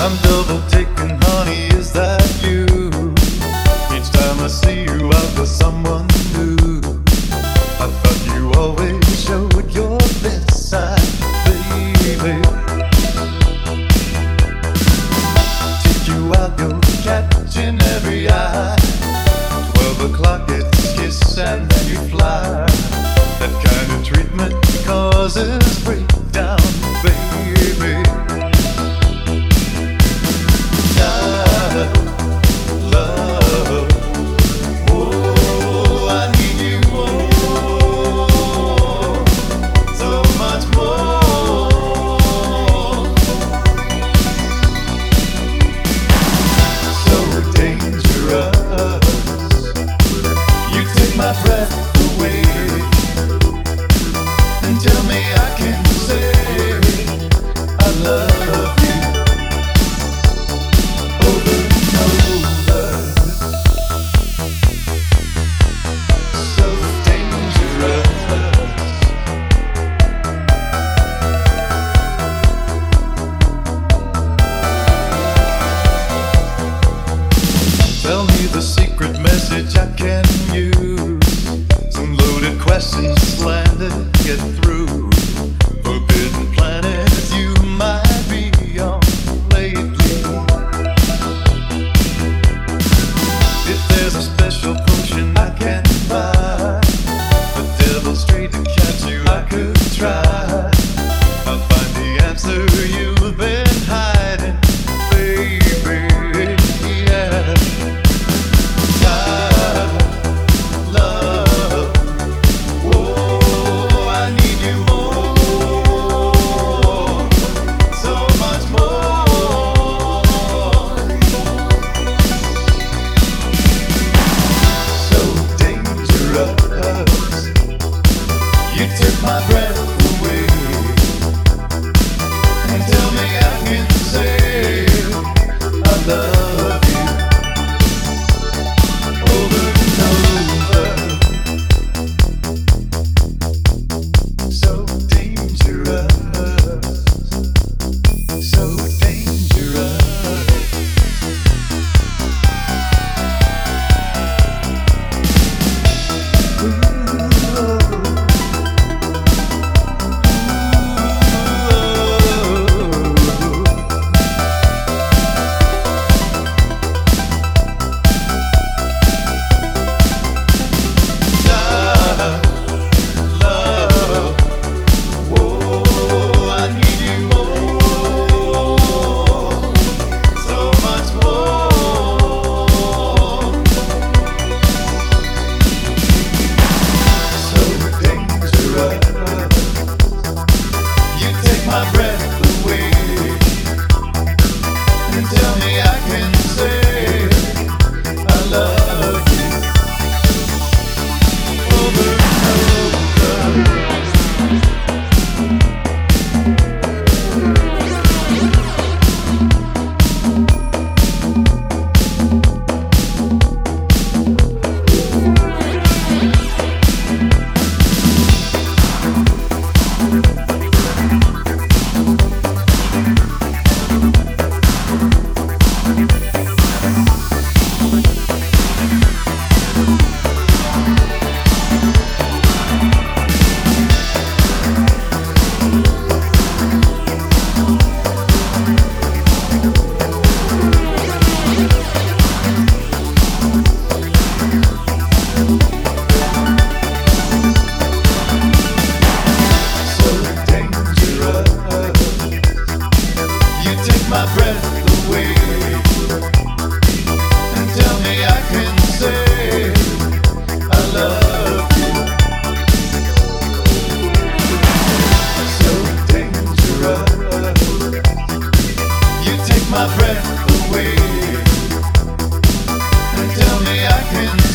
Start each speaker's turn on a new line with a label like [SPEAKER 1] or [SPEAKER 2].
[SPEAKER 1] I'm double taking, honey, is that you? Each time I see you out with someone new, I thought you always showed your best side, baby. Take you out, you're catching every eye. 12 o'clock, it's kiss and then you fly. That kind of treatment causes breakdown, baby. Love, oh, I need you more, so much more, so dangerous. You take my breath away and tell me I can say I love you over and over. So dangerous. Tell me the secret message I can use. Some loaded questions slanted get through. Forbidden planet you might be on lately. If there's a special potion I can buy, the devil's straight to catch you I could try. I'll find the answer you've been hiding, baby, yeah. Love, oh, I need you more, so much more, so dangerous. You took my breath away and tell me I can say I love you over and over. So dangerous, so dangerous. My breath away and tell me I can say I love you over and over. My breath away and tell me I can say I love you. So dangerous. You take my breath away and tell me I can